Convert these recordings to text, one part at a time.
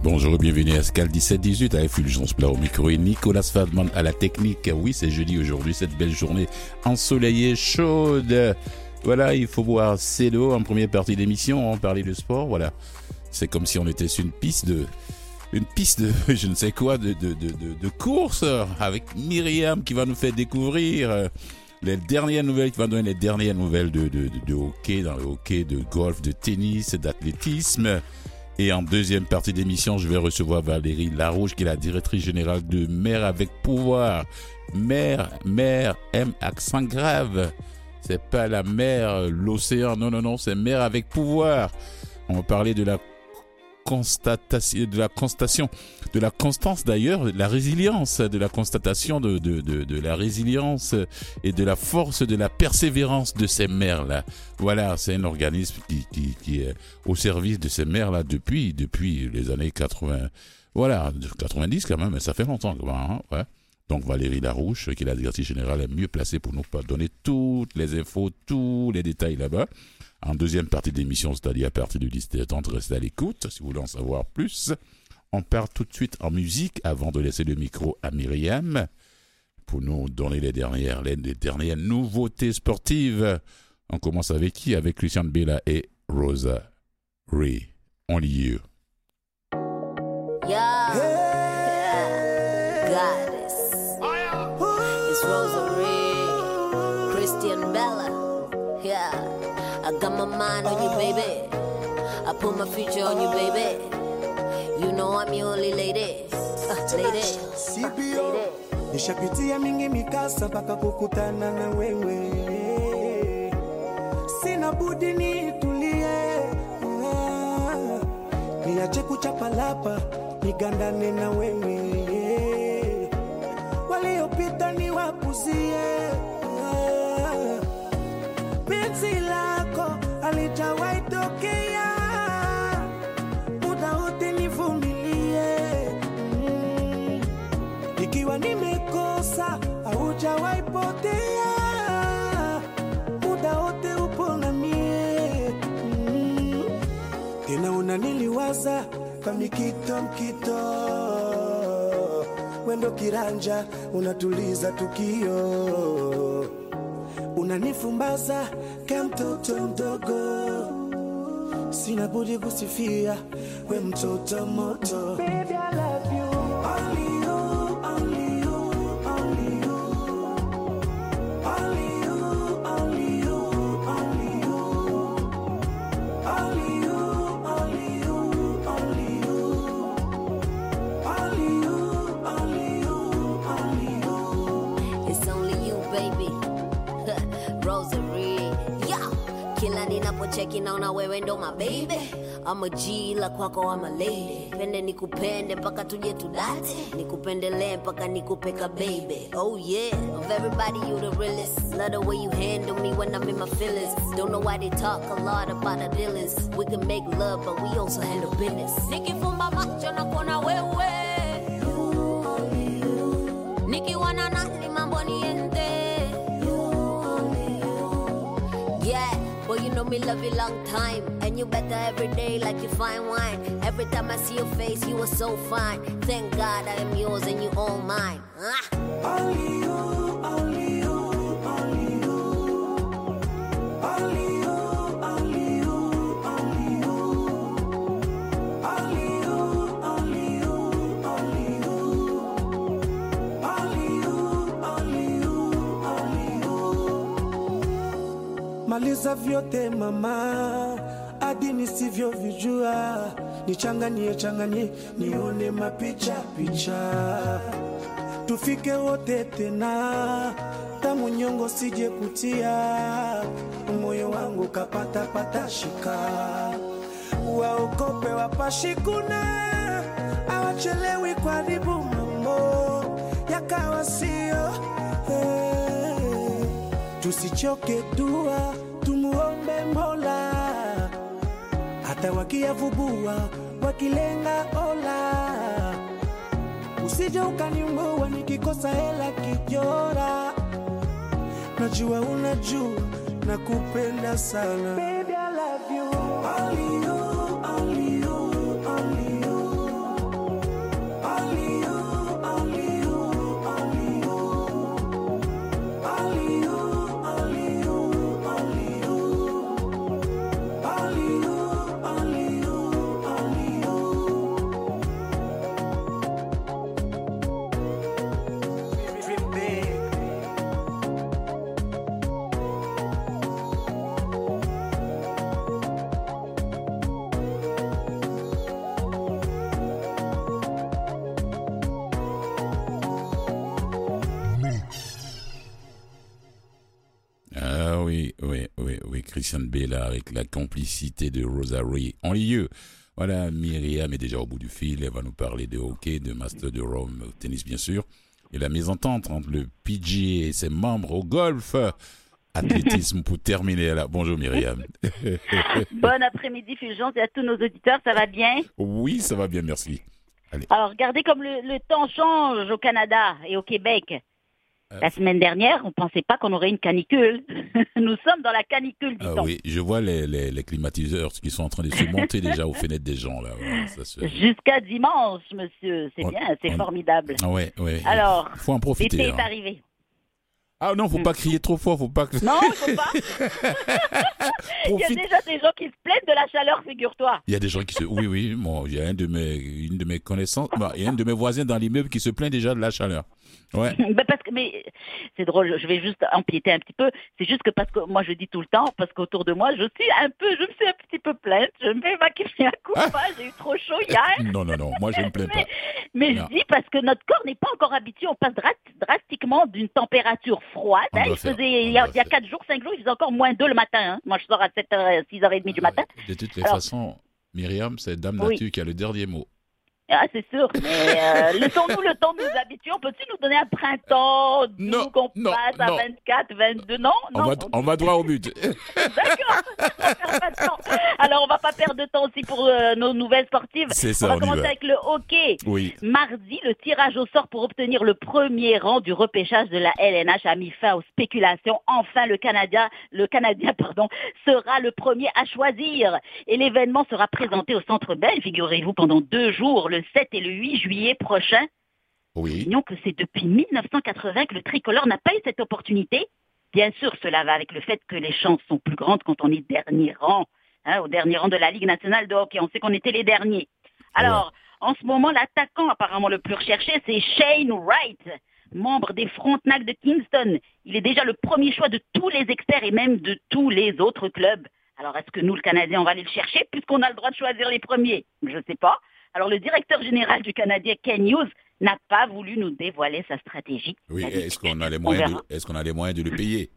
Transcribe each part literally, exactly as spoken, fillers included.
Bonjour, bienvenue à Scal dix-sept dix-huit avec Fulgence Plat au micro et Nicolas Fadman à la technique. Oui, c'est jeudi aujourd'hui, cette belle journée ensoleillée, chaude. Voilà, il faut boire c'est l'eau en première partie d'émission, on parlait de sport, voilà. C'est comme si on était sur une piste de... Une piste de, je ne sais quoi, de, de, de, de, de course avec Myriam qui va nous faire découvrir les dernières nouvelles, qui va donner les dernières nouvelles de, de, de, de hockey, dans le hockey, de golf, de tennis, d'athlétisme. Et en deuxième partie d'émission, je vais recevoir Valérie Larouche, qui est la directrice générale de Mère avec Pouvoir. Mère, Mère, M, accent grave. C'est pas la mer, l'océan, non, non, non, c'est Mère avec Pouvoir. On va parler de la constatation, de la constatation, de la constance d'ailleurs, de la résilience, de la constatation de, de, de, de la résilience et de la force de la persévérance de ces mères-là. Voilà, c'est un organisme qui, qui, qui est au service de ces mères-là depuis, depuis les années quatre-vingts. Voilà, quatre-vingt-dix quand même, mais ça fait longtemps quand même, hein, ouais. Donc Valérie Larouche, qui est la directrice générale, est mieux placée pour nous donner toutes les infos, tous les détails là-bas. En deuxième partie d'émission, c'est-à-dire à partir de dix-sept heures trente, restez à l'écoute si vous voulez en savoir plus. On part tout de suite en musique avant de laisser le micro à Myriam pour nous donner les dernières, les dernières nouveautés sportives. On commence avec qui? Avec Christian Bella et Rosa Ray. Only You. Yeah, yeah. Goddess. It's Rosa Ray, Christian Bella. Yeah. I got my mind on you, baby. I put my future on you, baby. You know I'm your only lady. Uh, lady. C P O. Nishapitia mingi mikasa mpaka kukutana na wewe. Sina budi nitulie. Niache kuchapa lapa, nigandane na wewe. Waliopita niwapuzie. Penzi lako alijawahi tokea, muda wote nivumilie. Mm. Ikiwa nimekosa haujawahi potea, muda wote upo na mie. Mm. Tena unaniliwaza kama mkito mkito, wendo kiranja unatuliza tukio. Unanifumbaza kama mtoto mdogo, sina budi kusifia we mtoto moto. Baby, I love you. Only you, only you, only you. Only you, only you, only you. Only you, only you, only you. Only you, only you, only you. It's only you, baby. Rosary, yeah. Kila ninapo cheki naona wewe ndo my baby. I'm a G la kwako I'm a lady. Pende nikupende mpaka tuje tudate. Nikupendele mpaka nikupeka baby. Oh yeah, of everybody you the realest. Love the way you handle me when I'm in my feelings. Don't know why they talk a lot about the dealings. We can make love but we also handle business. Nikifumba macho na kuona wewe. Nikiwana nani mambo niende. Yeah, but you know me love you long time. And you better every day like you fine wine. Every time I see your face, you are so fine. Thank God I am yours and you all mine. Ah. Only you, only you, only you. Only you, only you, only you. Only you, only you, only you. Only you, only you, only you. Maliza vyote mama, hadi nisivyovijua. Nichanganie changanie, nione mapicha picha. Tufike wote tena, tamu nyongo sije kutia. Moyo wangu kapata pata shika. Waokope wapashikuna, awachelewi kwa ribu mambo yakawa sio. Hey. Tusichoke dua, tumuombe Mola. Hata wakiavubua, wakilenga ola. Usije ukanimbua nikikosa hela kijora. Najua unajua nakupenda sana. Baby, I love you. Only you, only you, only you. Christian Bella avec la complicité de Rosary en lieu. Voilà, Myriam est déjà au bout du fil. Elle va nous parler de hockey, de Master de Rome, au tennis bien sûr. Et la mésentente entre le P G A et ses membres au golf. Athlétisme pour terminer là. Bonjour Myriam. Bon après-midi Fulgence et à tous nos auditeurs, ça va bien? Oui, ça va bien, merci. Allez. Alors regardez comme le, le temps change au Canada et au Québec. Euh, la semaine dernière, on ne pensait pas qu'on aurait une canicule. Nous sommes dans la canicule, dit-on. Ah oui, je vois les, les, les climatiseurs qui sont en train de se monter déjà aux fenêtres des gens. Là. Voilà, ça se... Jusqu'à dimanche, monsieur. C'est on, bien, c'est on... formidable. Ah ouais, ouais. Alors, faut en profiter. L'été hein. est arrivé. Ah non, faut pas crier trop fort, faut pas. Non, il faut pas. Il y a déjà des gens qui se plaignent de la chaleur, figure-toi. Il y a des gens qui se. Oui, oui. Bon, il y a un de mes, une de mes connaissances, bah, il y a un de mes voisins dans l'immeuble qui se plaint déjà de la chaleur. Ouais. Ben parce que, mais c'est drôle, je vais juste empiéter un petit peu. C'est juste que parce que moi je dis tout le temps, parce qu'autour de moi je suis un peu, je me suis un petit peu plainte. Je me fais maquiller un coup, ah. J'ai eu trop chaud hier. Non, non, non, moi je ne me plains mais, pas. Mais non. Je dis parce que notre corps n'est pas encore habitué. On passe drastiquement d'une température froide. Hein, il faisait, il y a, il y a quatre jours, cinq jours, il faisait encore moins deux le matin. Hein. Moi je sors à sept heures, six heures trente du matin. De toutes les Alors, façons, Myriam, c'est Dame Nature oui. qui a le dernier mot. Ah, c'est sûr, mais euh, laissons-nous le temps de nous habituer. On peut-tu nous donner un printemps doux qu'on non, passe non. à vingt-quatre, vingt-deux? Non, on non. Va, on va droit au but. D'accord. On pas de temps. Alors, on va pas perdre de temps aussi pour euh, nos nouvelles sportives. C'est ça, on va on commencer va. avec le hockey. Oui. Mardi, le tirage au sort pour obtenir le premier rang du repêchage de la L N H a mis fin aux spéculations. Enfin, le Canadien, le Canadien, pardon, sera le premier à choisir. Et l'événement sera présenté au Centre Bell, figurez-vous, pendant deux jours, le sept et le huit juillet prochain. Oui. Signons que c'est depuis mille neuf cent quatre-vingts que le tricolore n'a pas eu cette opportunité. Bien sûr, cela va avec le fait que les chances sont plus grandes quand on est dernier rang, hein, au dernier rang de la Ligue nationale de hockey. On sait qu'on était les derniers. Alors, ouais. En ce moment, l'attaquant apparemment le plus recherché, c'est Shane Wright, membre des Frontenacs de Kingston. Il est déjà le premier choix de tous les experts et même de tous les autres clubs. Alors, est-ce que nous, le Canadien, on va aller le chercher puisqu'on a le droit de choisir les premiers? Je ne sais pas. Alors, le directeur général du Canadien, Ken Hughes, n'a pas voulu nous dévoiler sa stratégie. Oui, est-ce qu'on a les moyens de, est-ce qu'on a les moyens de le payer?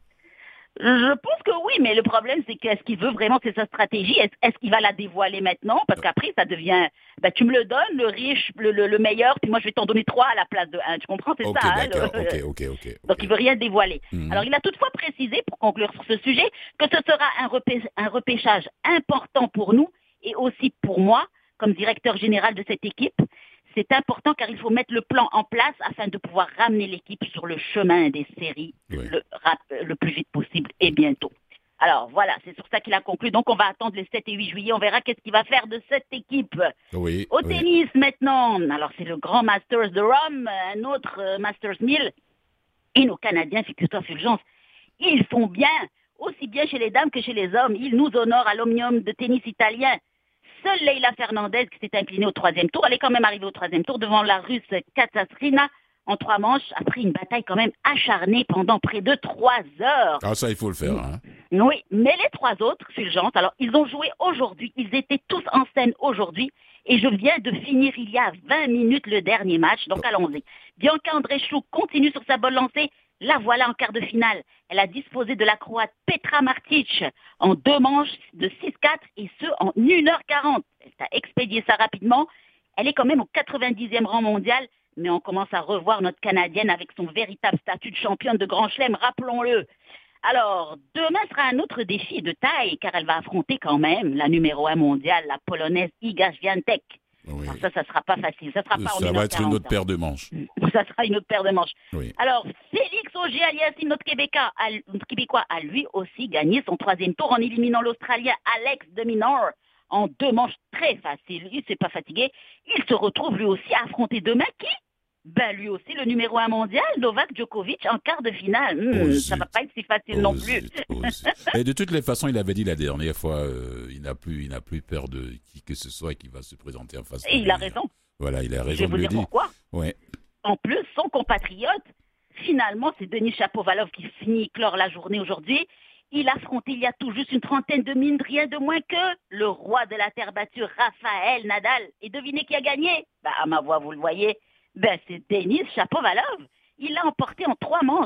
Je pense que oui, mais le problème, c'est qu'est-ce qu'il veut vraiment, c'est sa stratégie. Est-ce, est-ce qu'il va la dévoiler maintenant? Parce qu'après, ça devient, ben, tu me le donnes, le riche, le, le, le meilleur, puis moi, je vais t'en donner trois à la place de un. Tu comprends? C'est okay, ça. D'accord, hein, le... ok, ok, ok. Donc, il veut rien dévoiler. Mm-hmm. Alors, il a toutefois précisé, pour conclure sur ce sujet, que ce sera un, repê- un repêchage important pour nous et aussi pour moi, comme directeur général de cette équipe. C'est important car il faut mettre le plan en place afin de pouvoir ramener l'équipe sur le chemin des séries oui. le, le plus vite possible et bientôt. Alors voilà, c'est sur ça qu'il a conclu. Donc on va attendre les sept et huit juillet, on verra qu'est-ce qu'il va faire de cette équipe. Oui, Au oui. tennis maintenant, alors c'est le grand Masters de Rome, un autre euh, Masters mille. Et nos Canadiens, figure-toi Fulgence, ils font bien, aussi bien chez les dames que chez les hommes. Ils nous honorent à l'Omnium de tennis italien. Seule Leila Fernandez qui s'est inclinée au troisième tour, elle est quand même arrivée au troisième tour devant la Russe Katarina en trois manches, après une bataille quand même acharnée pendant près de trois heures. Ah ça, il faut le faire. Hein. Oui, mais les trois autres, Fulgence, alors ils ont joué aujourd'hui, ils étaient tous en scène aujourd'hui, et je viens de finir il y a vingt minutes le dernier match, donc oh. allons-y. Bianca Andreescu continue sur sa bonne lancée. La voilà en quart de finale. Elle a disposé de la Croate Petra Martic en deux manches de six quatre et ce en une heure quarante. Elle a expédié ça rapidement. Elle est quand même au quatre-vingt-dixième rang mondial, mais on commence à revoir notre Canadienne avec son véritable statut de championne de Grand Chelem, rappelons-le. Alors, demain sera un autre défi de taille, car elle va affronter quand même la numéro un mondiale, la Polonaise Iga Świątek. Oui. Alors ça, ça sera pas facile. Ça sera pas ça en va être une autre paire de manches. Ça sera une autre paire de manches. Oui. Alors, Félix Auger-Aliassime, notre Québécois, a, notre Québécois, a lui aussi gagné son troisième tour en éliminant l'Australien Alex de Minaur en deux manches très faciles. Il ne s'est pas fatigué. Il se retrouve lui aussi à affronter demain qui? Ben lui aussi, le numéro un mondial, Novak Djokovic, en quart de finale. Mmh, ça ne va pas être si facile oh non plus. Oh Et de toutes les façons, il avait dit la dernière fois, euh, il n'a plus, il n'a plus peur de qui que ce soit qui va se présenter en face de lui. Et il a raison. Voilà, il a raison Je vais de vous le dire dire. Pourquoi. Ouais. En plus, son compatriote, finalement, c'est Denis Shapovalov qui finit clore la journée aujourd'hui. Il a affronté il y a tout juste une trentaine de minutes, rien de moins que le roi de la terre battue, Raphaël Nadal. Et devinez qui a gagné? Ben, à ma voix, vous le voyez. Ben, c'est Denis Shapovalov. Il l'a emporté en trois manches.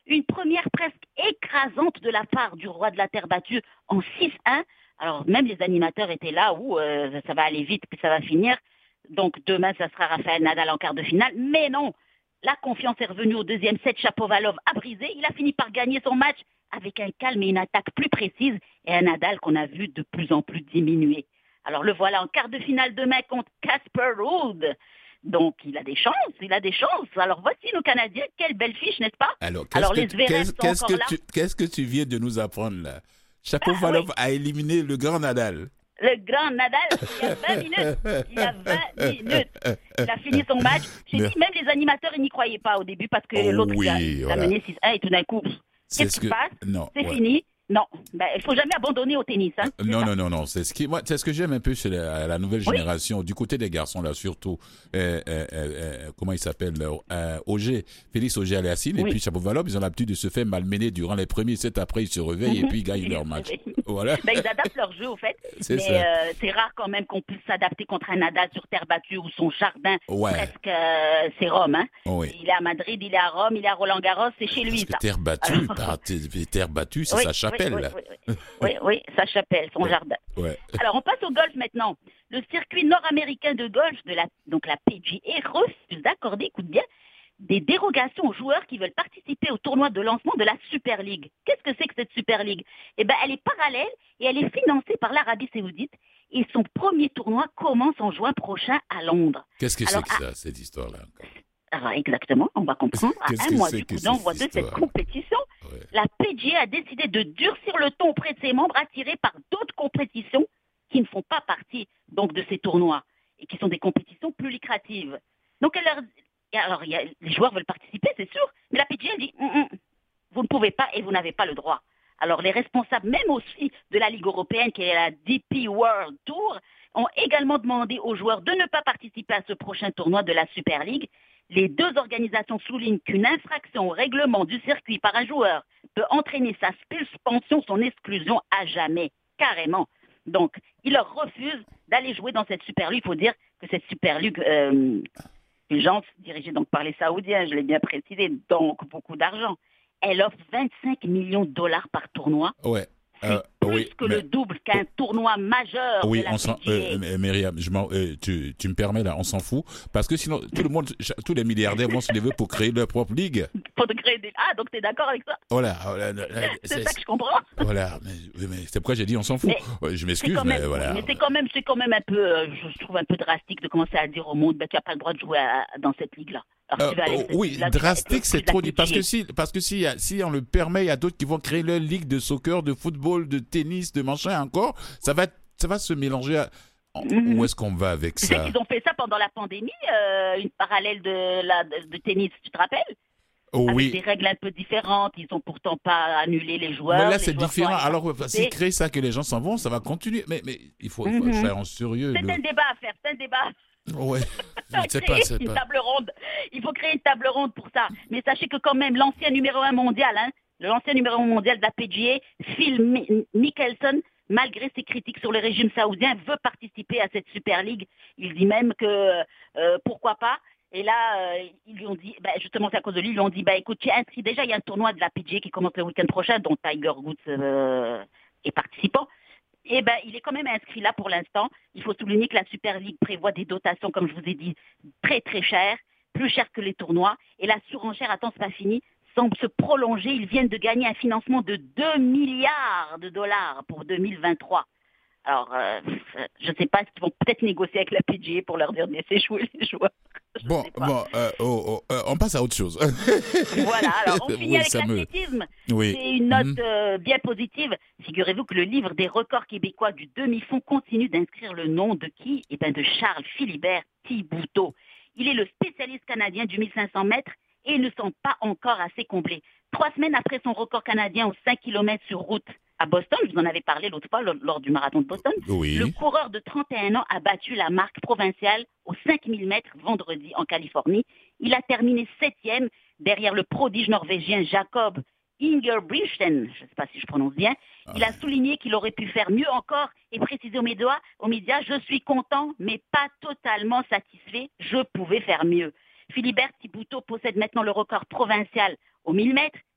Une première presque écrasante de la part du roi de la terre battue en six un. Alors même les animateurs étaient là où euh, ça va aller vite puis ça va finir. Donc demain, ça sera Rafael Nadal en quart de finale. Mais non, la confiance est revenue au deuxième set. Shapovalov a brisé. Il a fini par gagner son match avec un calme et une attaque plus précise et un Nadal qu'on a vu de plus en plus diminuer. Alors le voilà en quart de finale demain contre Casper Ruud. Donc il a des chances, il a des chances. Alors voici nos Canadiens, quelle belle fiche, n'est-ce pas? Alors, qu'est-ce Alors que, les Zverev qu'est-ce, sont qu'est-ce encore que là. tu, qu'est-ce que tu viens de nous apprendre là? Shapovalov Ah, oui. a éliminé le grand Nadal. Le grand Nadal, il y a vingt minutes. Il y a vingt minutes. Il a fini son match. J'ai Mais- dit, même les animateurs, ils n'y croyaient pas au début parce que Oh l'autre oui, il a, il a voilà. mené six un et tout d'un coup, C'est qu'est-ce ce qui que se passe? non, C'est ouais. fini. Non, ben, il ne faut jamais abandonner au tennis. Hein. C'est Non, ça. non, non, non. C'est ce qui, moi, c'est ce que j'aime un peu chez la, la nouvelle Oui. génération, du côté des garçons là, surtout. Euh, euh, euh, comment il s'appelle euh, Auger, Félix Auger-Aliassime, Oui. et puis Shapovalov, ils ont l'habitude de se faire malmener durant les premiers sets. Après, ils se réveillent et puis ils gagnent leur match. Voilà. Ben, ils adaptent leur jeu, au fait. C'est Mais ça. euh, c'est rare quand même qu'on puisse s'adapter contre un Nadal sur terre battue ou son jardin. Ouais. Presque, euh, c'est Rome. Hein. Oui. Il est à Madrid, il est à Rome, il est à Roland-Garros, c'est chez lui, Parce que ça. terre battue, Alors- par terre, terre battue, c'est Oui, sa chapelle. oui, là. oui, oui, oui, oui, sa chapelle, son Ouais. jardin. Ouais. Alors, on passe au golf maintenant. Le circuit nord-américain de golf, de la, donc la P G A, refuse d'accorder, écoute bien, des dérogations aux joueurs qui veulent participer au tournoi de lancement de la Super League. Qu'est-ce que c'est que cette Super League? Eh bien, elle est parallèle et elle est financée par l'Arabie Saoudite. Et son premier tournoi commence en juin prochain à Londres. Qu'est-ce que Alors, c'est que ça, cette histoire-là encore? Alors, exactement, on va comprendre. À Qu'est-ce un que mois c'est du que coup cette d'envoi de cette histoire? compétition, Ouais. la P G A a décidé de durcir le ton auprès de ses membres attirés par d'autres compétitions qui ne font pas partie donc de ces tournois et qui sont des compétitions plus lucratives. Donc, elle leur... alors il y a... les joueurs veulent participer, c'est sûr, mais la P G A dit hum, hum, vous ne pouvez pas et vous n'avez pas le droit. Alors, les responsables, même aussi de la Ligue européenne, qui est la D P World Tour, ont également demandé aux joueurs de ne pas participer à ce prochain tournoi de la Super League. Les deux organisations soulignent qu'une infraction au règlement du circuit par un joueur peut entraîner sa suspension, son exclusion à jamais, carrément. Donc, ils leur refusent d'aller jouer dans cette Super League. Il faut dire que cette Super League, euh, une gens dirigée donc par les Saoudiens, je l'ai bien précisé, donc beaucoup d'argent, elle offre vingt-cinq millions de dollars par tournoi. Ouais. C'est Euh, plus oui, que mais- le double qu'un tournoi majeur Oui, de la on s'en, P G A. euh, euh, Myriam, je m'en, euh, tu, tu me permets là, on s'en fout, parce que sinon tout le monde, cha- tous les milliardaires vont se lever pour créer leur propre ligue. Faut de créer des... Ah, donc tu es d'accord avec ça? Voilà, voilà, euh, C'est ça que je comprends. voilà, mais, oui, mais c'est pourquoi j'ai dit on s'en fout. Mais Ouais, je C'est m'excuse, quand mais même, voilà. mais c'est quand même, c'est quand même un peu, euh, je trouve un peu drastique de commencer à dire au monde, ben, tu n'as pas le droit de jouer à- dans cette ligue-là. Alors, Euh, tu vas aller oh, à cette oui, ligue-là, tu vas drastique, être c'est plus la trop dit. Parce que P G A. si, parce que si, y a- si on le permet, il y a d'autres qui vont créer leur ligue de soccer, de football, de tennis, de machin encore. Ça va, ça va se mélanger. À... Mhm. Où est-ce qu'on va avec Tu sais ça? qu'ils ont fait ça pendant la pandémie, euh, une parallèle de, la, de, de tennis, tu te rappelles? Oh, Avec oui. des règles un peu différentes, ils n'ont pourtant pas annulé les joueurs. Mais là, les c'est joueurs sont différent. allés Alors, participer. s'ils créent ça, que les gens s'en vont, ça va continuer. Mais, mais il faut, il faut Mhm. faire en sérieux. C'est le- un débat à faire, c'est un débat. Ouais. à C'est créer pas, c'est une pas. table ronde. Il faut créer une table ronde pour ça. Mais sachez que quand même, l'ancien numéro un mondial, hein, l'ancien numéro un mondial de la P G A, Phil Mi- Mickelson, malgré ses critiques sur le régime saoudien, veut participer à cette Super League. Il dit même que euh, pourquoi pas. Et là, euh, ils lui ont dit, bah, justement, c'est à cause de lui, ils lui ont dit, bah, écoute, tu es inscrit. Déjà, il y a un tournoi de la P G A qui commence le week-end prochain, dont Tiger Woods euh, est participant. Eh ben, il est quand même inscrit là pour l'instant. Il faut souligner que la Super League prévoit des dotations, comme je vous ai dit, très très chères, plus chères que les tournois. Et la surenchère, attends, c'est pas fini, semble se prolonger. Ils viennent de gagner un financement de deux milliards de dollars pour deux mille vingt-trois. Alors, euh, je ne sais pas, est-ce qu'ils vont peut-être négocier avec la P G A pour leur dire de laisser jouer les joueurs. Je Bon, sais pas. bon, euh, oh, oh, euh, on passe à autre chose. Voilà, alors on finit Oui, avec ça me- l'athlétisme. Oui. C'est une note Mhm. euh, bien positive. Figurez-vous que le livre des records québécois du demi-fond continue d'inscrire le nom de qui? Eh bien, de Charles Philibert Thibouteau. Il est le spécialiste canadien du mille cinq cents mètres et il ne semble pas encore assez comblé. Trois semaines après son record canadien aux cinq kilomètres sur route à Boston, je vous en avais parlé l'autre fois lors, lors du marathon de Boston, Oui. le coureur de trente et un ans a battu la marque provinciale aux cinq mille mètres vendredi en Californie. Il a terminé septième derrière le prodige norvégien Jacob Ingebrigtsen, je ne sais pas si je prononce bien. Il a souligné qu'il aurait pu faire mieux encore et précisé aux médias, aux médias, je suis content mais pas totalement satisfait, je pouvais faire mieux. Philibert Thibouteau possède maintenant le record provincial aux mille mètres,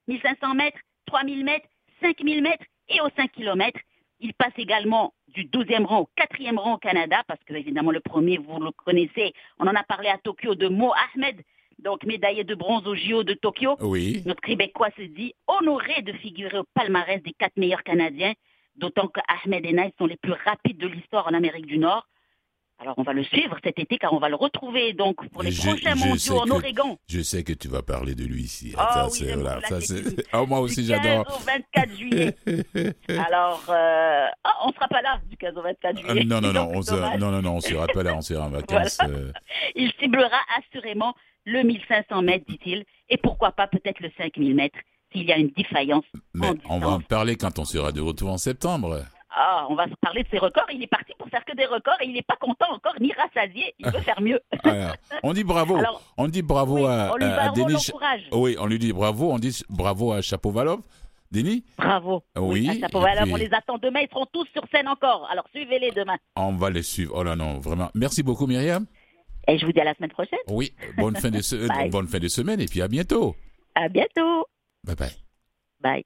mille cinq cents mètres, trois mille mètres, cinq mille mètres et aux cinq kilomètres. Il passe également du douzième rang au quatrième rang au Canada, parce que évidemment le premier, vous le connaissez, on en a parlé à Tokyo de Mo Ahmed, donc médaillé de bronze au J O de Tokyo. Oui. Notre Québécois se dit honoré de figurer au palmarès des quatre meilleurs Canadiens, d'autant que Ahmed et Naïs sont les plus rapides de l'histoire en Amérique du Nord. Alors on va le suivre cet été car on va le retrouver donc pour les je, prochains je mondiaux en que, Oregon. Je sais que tu vas parler de lui ici. Oh, ça, oui, c'est, voilà, ça, c'est... Oh, moi aussi du j'adore. quinze au vingt-quatre juillet. Alors, euh... oh, on ne sera pas là du quinze au vingt-quatre juillet. Euh, non, non, non, on sera... non, non, non, on sera pas là, on sera en vacances. Voilà. Euh... Il ciblera assurément le mille cinq cents mètres, dit-il, et pourquoi pas peut-être le cinq mille mètres s'il y a une défaillance. Mais en on va en parler quand on sera de retour en septembre. Ah, on va se parler de ses records. Il est parti pour faire que des records et il n'est pas content encore ni rassasié. Il veut faire mieux. Alors, on dit bravo. Alors, on dit bravo oui, à, on lui à, à on Denis. l'encourage. Oui, on lui dit bravo. On dit bravo à Chapovalov. Denis. Bravo. Oui. À Chapovalov, puis... on les attend demain. Ils seront tous sur scène encore. Alors suivez-les demain. On va les suivre. Oh là non, vraiment. Merci beaucoup, Myriam. Et je vous dis à la semaine prochaine. Oui. Bonne fin de se... bonne fin de semaine et puis à bientôt. À bientôt. Bye bye. Bye.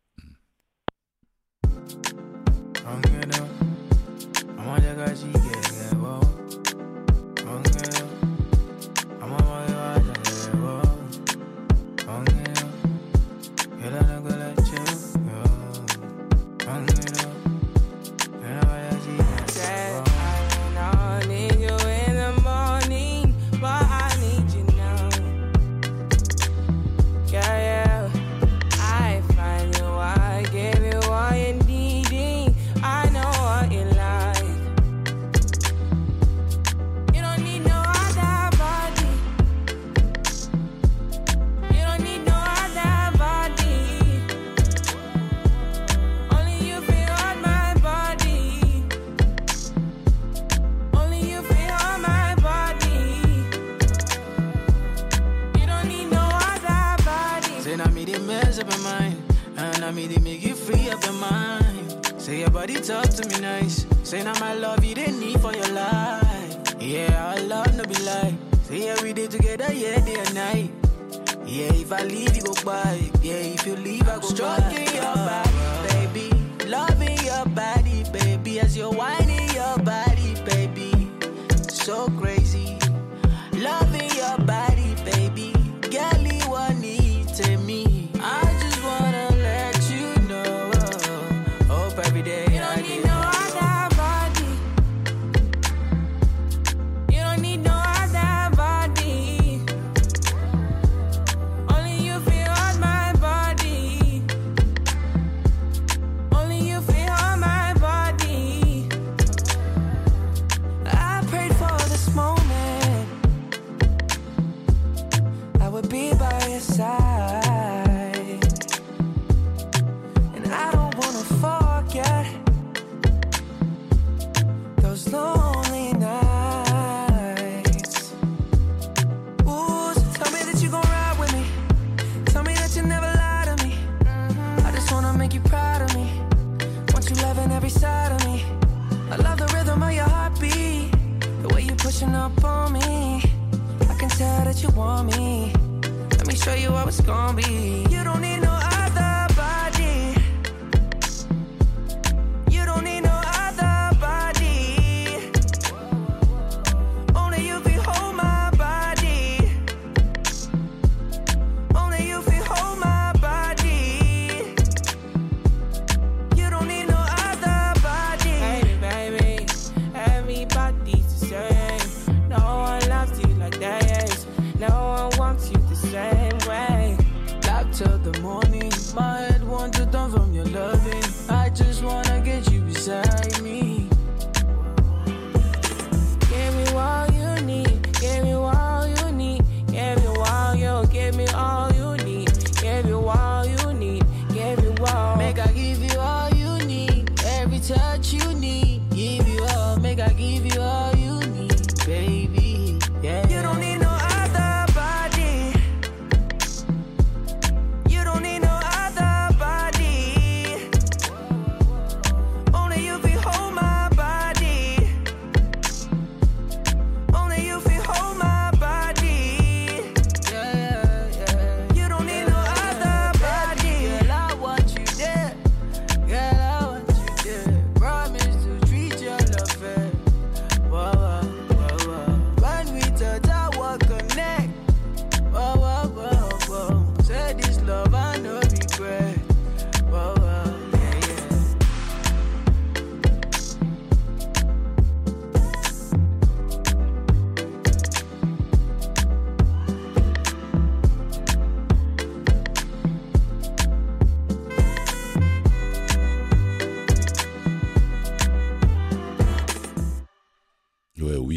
Talk to me nice. Say now my love you didn't need for your life. Yeah, our love no be like. Say yeah we did together, yeah, day and night. Yeah, if I leave you go by. Yeah, if you leave I go stroking by. Your body, baby. Loving your body, baby. As you're whining your body, baby. So crazy. Loving your body, baby. Girl, you want need to me. I just wanna let you know. Hope every day. Up on me, I can tell that you want me. Let me show you how it's gonna be. You don't need no other body. You don't need no other body. Only you can hold my body. Only you can hold my body. You don't need no other body. Hey baby, everybody's the same. No one loves you like that, yes. No one wants you the same way. Love till the morning.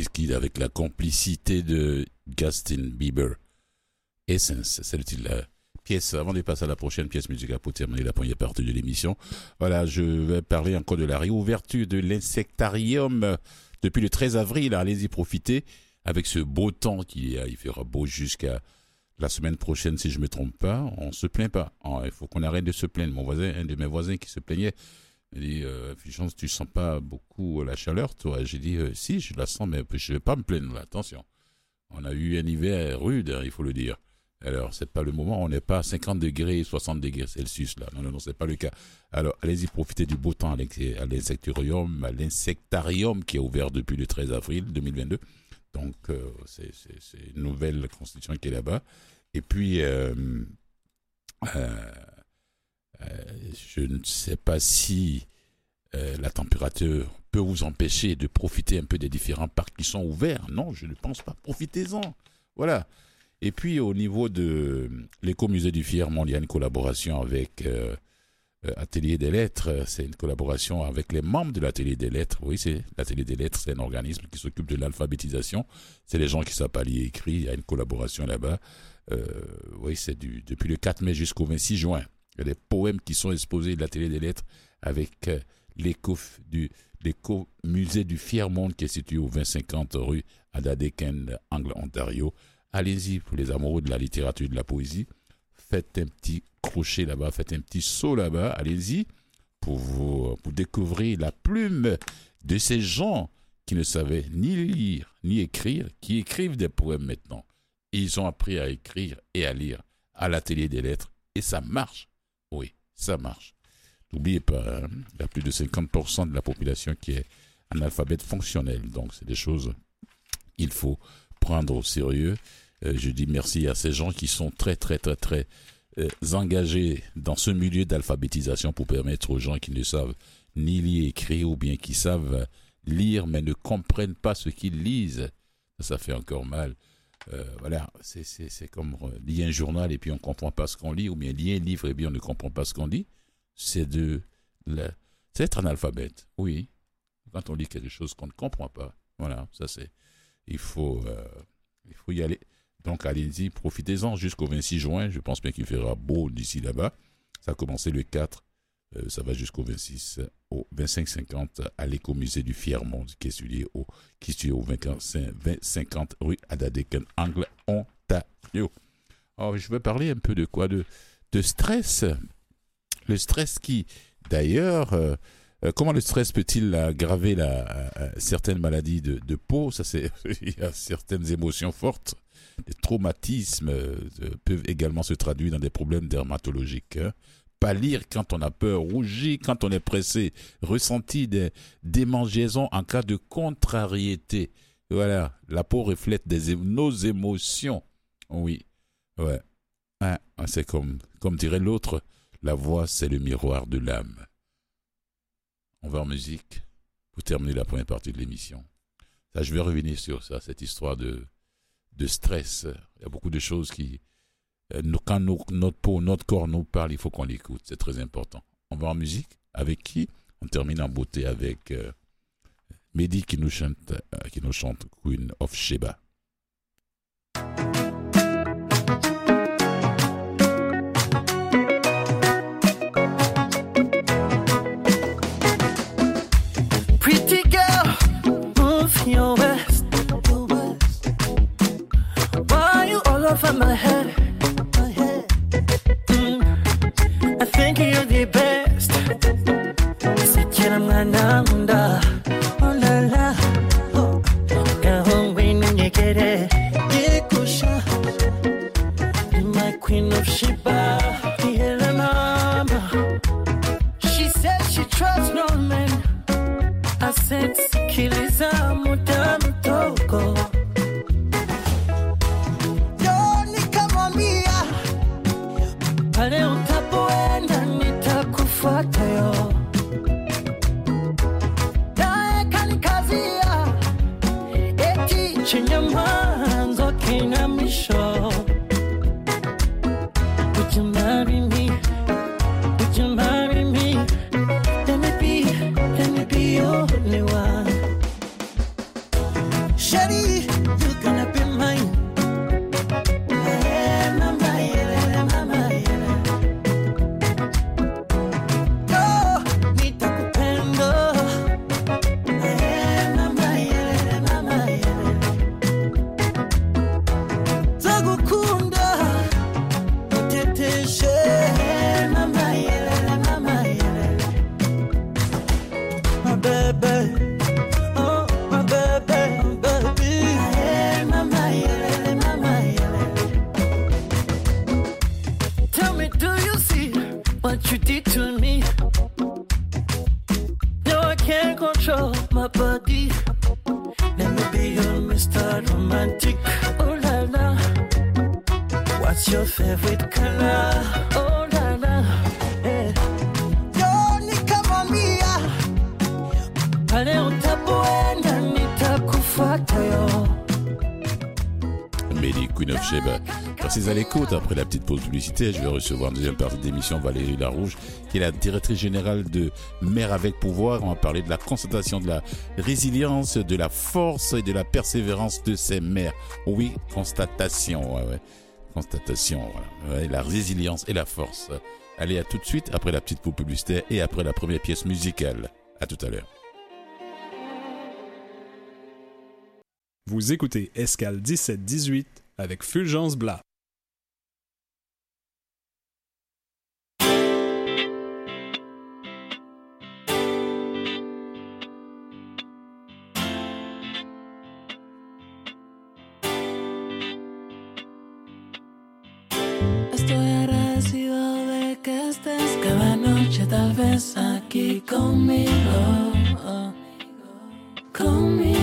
Wizkid avec la complicité de Justin Bieber. Essence, c'est le titre de la pièce. Avant de passer à la prochaine pièce musicale pour terminer la première partie de l'émission, voilà, je vais parler encore de la réouverture de l'insectarium depuis le treize avril. Allez-y, profitez avec ce beau temps qu'il y a. Il fera beau jusqu'à la semaine prochaine, si je ne me trompe pas. On ne se plaint pas. Il faut qu'on arrête de se plaindre. Mon voisin, un de mes voisins qui se plaignait, il dit euh, Fulgence, tu ne sens pas beaucoup la chaleur, toi? J'ai dit euh, si, je la sens, mais je ne vais pas me plaindre. Là. Attention, on a eu un hiver rude, hein, il faut le dire. Alors, c'est pas le moment, on n'est pas à cinquante degrés, soixante degrés Celsius, là. Non, non, non, c'est pas le cas. Alors, allez-y, profitez du beau temps à l'insectarium, à l'insectarium qui est ouvert depuis le treize avril deux mille vingt-deux. Donc, euh, c'est, c'est, c'est une nouvelle constitution qui est là-bas. Et puis, euh, euh, euh, je ne sais pas si euh, la température peut vous empêcher de profiter un peu des différents parcs qui sont ouverts. Non, je ne pense pas. Profitez-en. Voilà. Et puis, au niveau de l'écomusée du Fiermont, il y a une collaboration avec euh, Atelier des Lettres. C'est une collaboration avec les membres de l'Atelier des Lettres. Oui, c'est l'Atelier des Lettres, c'est un organisme qui s'occupe de l'alphabétisation. C'est les gens qui savent pas lire et écrire. Il y a une collaboration là-bas. Euh, oui, c'est du, depuis le quatre mai jusqu'au vingt-six juin. Il y a des poèmes qui sont exposés de l'Atelier des Lettres avec euh, l'éco du l'écomusée du Fiermont qui est situé au vingt cinquante rue Adadeken, Angle, Ontario. Allez-y pour les amoureux de la littérature et de la poésie. Faites un petit crochet là-bas, faites un petit saut là-bas. Allez-y pour, vous, pour découvrir la plume de ces gens qui ne savaient ni lire ni écrire, qui écrivent des poèmes maintenant. Et ils ont appris à écrire et à lire à l'Atelier des Lettres. Et ça marche. Oui, ça marche. N'oubliez pas, hein, il y a plus de cinquante pour cent de la population qui est analphabète fonctionnel. Donc, c'est des choses qu'il faut prendre au sérieux. Euh, je dis merci à ces gens qui sont très, très, très, très euh, engagés dans ce milieu d'alphabétisation pour permettre aux gens qui ne savent ni lire, écrire, ou bien qui savent lire mais ne comprennent pas ce qu'ils lisent. Ça, ça fait encore mal. Euh, voilà, c'est, c'est, c'est comme lire un journal et puis on ne comprend pas ce qu'on lit, ou bien lire un livre et puis on ne comprend pas ce qu'on lit. C'est de la... c'est être analphabète, oui. Quand on lit quelque chose qu'on ne comprend pas, voilà, ça c'est... Il faut, euh, il faut y aller. Donc, allez-y, profitez-en jusqu'au vingt-six juin. Je pense bien qu'il fera beau d'ici là-bas. Ça a commencé le quatre. Euh, ça va jusqu'au vingt-six, au vingt-cinq cinquante à l'écomusée du Fiermont, qui est situé au, qui est situé au vingt cinquante rue Adadeken, Angle, Ontario. Alors, je vais parler un peu de quoi? De, de stress. Le stress qui, d'ailleurs... Euh, Euh, comment le stress peut-il aggraver la, euh, certaines maladies de, de peau? Ça, c'est, il y a certaines émotions fortes. Les traumatismes euh, peuvent également se traduire dans des problèmes dermatologiques. Hein. Pâlir quand on a peur, rougir quand on est pressé, ressentir des démangeaisons en cas de contrariété. Voilà, la peau reflète des, nos émotions. Oui, ouais. Hein, c'est comme, comme dirait l'autre, la voix, c'est le miroir de l'âme. On va en musique pour terminer la première partie de l'émission. Ça, je vais revenir sur ça, cette histoire de, de stress. Il y a beaucoup de choses qui... Quand nous, notre peau, notre corps nous parle, il faut qu'on l'écoute. C'est très important. On va en musique. Avec qui? On termine en beauté avec euh, Mehdi qui nous chante, euh, qui nous chante Queen of Sheba. Your west, why you all over my head? My head. Mm. I think you're the best. Sikira mwananda, oh la la, oh. Kahongwe nunyekere, yekusha. Be my Queen of Sheba, the mama. She said she trusts no man. I said, sikiliza muda mtoko. Yo nikamwambia, pale utapoenda nitakufuata yo. Nae kanikazia, eti chenye mwanzo kina misho. Would you marry me? Would you marry me? Let me be, let me be your only one. She ready, you're gonna be mine. Yeah, mama, yeah, mama, yeah. Oh, nitakupenda. Yeah, mama, yeah, mama, yeah. Tagukunda, uteteshe. Yeah, mama, yeah, mama, yeah. My baby. You did to me. No, I can't control my body. Let me be your Mister Romantic. Oh la la. What's your favorite color? Oh la la. Yeah. Yo, nikamwambia pale utapoenda nitakufuata yo. Mehdi, Queen of Sheba. Restez à l'écoute. Après la petite pause publicitaire, je vais recevoir en deuxième partie d'émission Valérie Larouche, qui est la directrice générale de Mères avec Pouvoir. On va parler de la constatation de la résilience, de la force et de la persévérance de ces mères. Oui, constatation. Ouais, ouais. Constatation, voilà. Ouais, la résilience et la force. Allez, à tout de suite après la petite pause publicitaire et après la première pièce musicale. À tout à l'heure. Vous écoutez Escale dix-sept dix-huit avec Fulgence Blas. Estoy agradecido de que estés cada noche tal vez aquí conmigo, conmigo.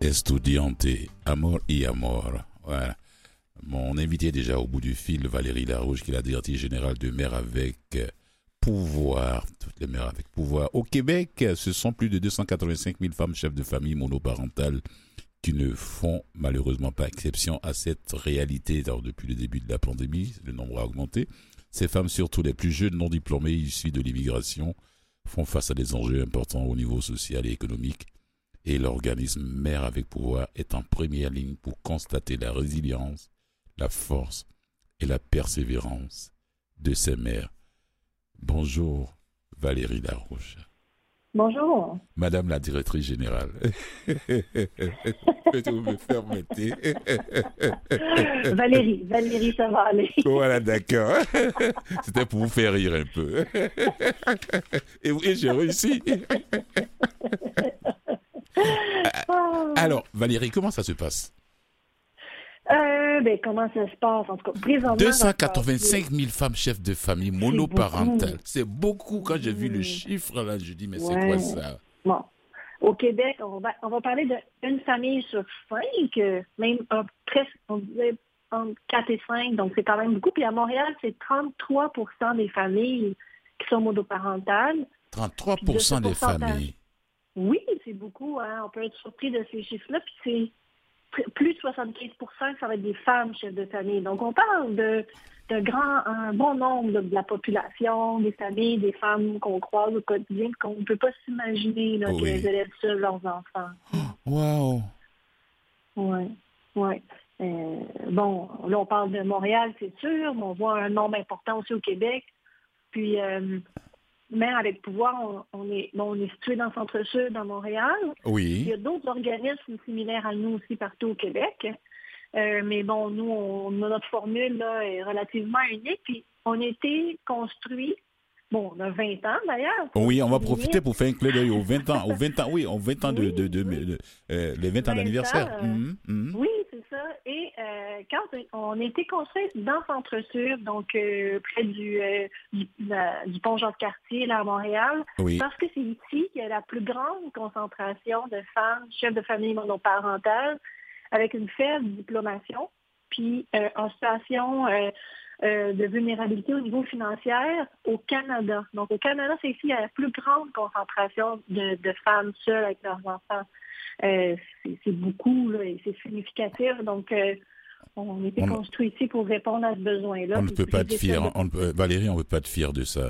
Estudiante, Amor y Amor. Voilà. Mon invité est déjà au bout du fil, Valérie Larouche, qui est la directrice générale de Mères avec Pouvoir. Toutes les mères avec pouvoir. Au Québec, ce sont plus de deux cent quatre-vingt-cinq mille femmes chefs de famille monoparentales qui ne font malheureusement pas exception à cette réalité. Alors, depuis le début de la pandémie, le nombre a augmenté. Ces femmes, surtout les plus jeunes non diplômées issues de l'immigration, font face à des enjeux importants au niveau social et économique. Et l'organisme Mères avec pouvoir est en première ligne pour constater la résilience, la force et la persévérance de ces mères. Bonjour, Valérie Larouche. Bonjour. Madame la directrice générale. Peut-être vous me permettez. Valérie, Valérie, ça va aller. Voilà, d'accord. C'était pour vous faire rire un peu. Et oui, j'ai réussi. Alors, Valérie, comment ça se passe? Euh, ben, comment ça se passe, en tout cas, présentement... deux cent quatre-vingt-cinq mille femmes chefs de famille monoparentales. C'est beaucoup. Quand j'ai vu le chiffre, là, je dis, mais ouais. C'est quoi ça? Bon. Au Québec, on va, on va parler d'une famille sur cinq, même euh, presque, on disait entre quatre et cinq, donc c'est quand même beaucoup. Puis à Montréal, c'est trente-trois pour cent des familles qui sont monoparentales. trente-trois pour cent des familles? Oui, c'est beaucoup. Hein. On peut être surpris de ces chiffres-là. Puis c'est plus de soixante-quinze pour cent que ça va être des femmes chefs de famille. Donc, on parle de, de grand, un bon nombre de, de la population, des familles, des femmes qu'on croise au quotidien, qu'on ne peut pas s'imaginer là, oui. Qu'elles élèvent seules leurs enfants. Wow! Oui, oui. Euh, bon, là, on parle de Montréal, c'est sûr, mais on voit un nombre important aussi au Québec. Puis, euh, Mères avec pouvoir, on, on, est, bon, on est situé dans le centre-sud, dans Montréal. Oui. Il y a d'autres organismes similaires à nous aussi partout au Québec. Euh, mais bon, nous, on, notre formule là, est relativement unique. Puis, on a été construit, bon, on a vingt ans d'ailleurs. Oui, on va profiter pour faire un clin d'œil aux vingt ans. Aux vingt ans, oui, aux vingt ans de, oui, de, de, de, de euh, les vingt ans d'anniversaire. Euh, mmh, mmh. Oui, c'est ça. Et euh, quand on a été construit dans le centre-sud, donc euh, près du, euh, du, la, du pont Jacques-Cartier, là, à Montréal, oui. Parce que c'est ici qu'il y a la plus grande concentration de femmes chefs de famille monoparentales avec une faible diplomation, puis euh, en situation euh, euh, de vulnérabilité au niveau financier au Canada. Donc, au Canada, c'est ici qu'il y a la plus grande concentration de, de femmes seules avec leurs enfants. Euh, c'est, c'est beaucoup, là, et c'est significatif. Donc, euh, on était on, construit ici pour répondre à ce besoin-là. On ne peut pas être fier. De... On peut, Valérie, on ne peut pas être fier de ça.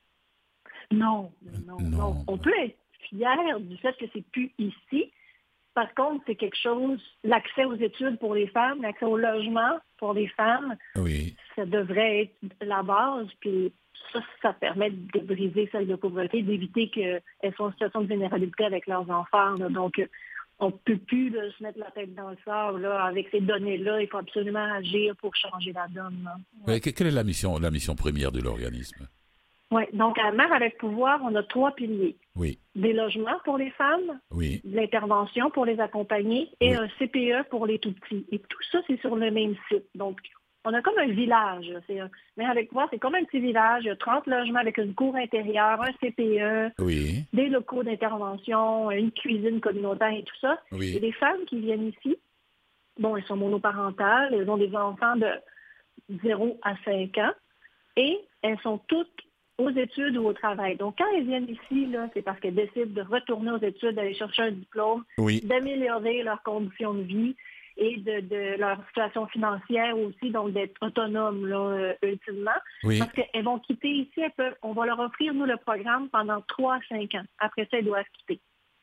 Non, non, non, non. On peut être fier du fait que c'est plus ici. Par contre, c'est quelque chose, l'accès aux études pour les femmes, l'accès au logement pour les femmes, oui. Ça devrait être la base. Puis ça, ça permet de briser celle de pauvreté, d'éviter qu'elles soient en situation de vulnérabilité avec leurs enfants. Là. Donc, on ne peut plus là, se mettre la tête dans le sable. Là. Avec ces données-là, il faut absolument agir pour changer la donne. Là. Ouais. Quelle est la mission, la mission première de l'organisme? Oui, donc à Mères avec pouvoir, on a trois piliers. Oui. Des logements pour les femmes, oui. De l'intervention pour les accompagner et oui. Un C P E pour les tout-petits. Et tout ça, c'est sur le même site. Donc, on a comme un village. C'est un... Mères avec pouvoir, c'est comme un petit village. Il y a trente logements avec une cour intérieure, un C P E, oui. Des locaux d'intervention, une cuisine communautaire et tout ça. Oui. Et les femmes qui viennent ici, bon, elles sont monoparentales, elles ont des enfants de zéro à cinq ans et elles sont toutes aux études ou au travail. Donc, quand elles viennent ici, là, c'est parce qu'elles décident de retourner aux études, d'aller chercher un diplôme, oui. D'améliorer leurs conditions de vie et de, de leur situation financière aussi, donc d'être autonomes, là, euh, ultimement. Oui. Parce qu'elles vont quitter ici, elles peuvent, on va leur offrir, nous, le programme pendant trois à cinq ans. Après ça, elles doivent quitter.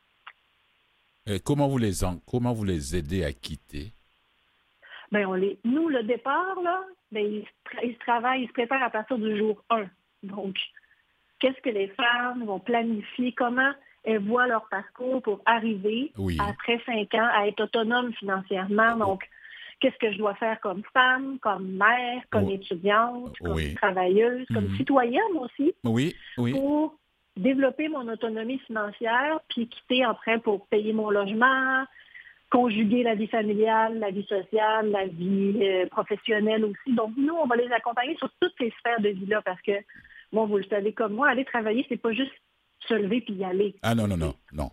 Et comment vous les en, comment vous les aidez à quitter? Ben, on les, nous, le départ, là, ben, ils, ils se travaillent, ils se préparent à partir du jour un. Donc, qu'est-ce que les femmes vont planifier? Comment elles voient leur parcours pour arriver, oui. Après cinq ans, à être autonomes financièrement? Donc, qu'est-ce que je dois faire comme femme, comme mère, comme oui. Étudiante, comme oui. travailleuse, comme mm-hmm. citoyenne aussi? Oui, oui. Pour développer mon autonomie financière, puis quitter après pour payer mon logement, conjuguer la vie familiale, la vie sociale, la vie euh, professionnelle aussi. Donc, nous, on va les accompagner sur toutes ces sphères de vie-là parce que, bon, vous le savez comme moi, aller travailler, c'est pas juste se lever puis y aller. Ah non, non, non, non.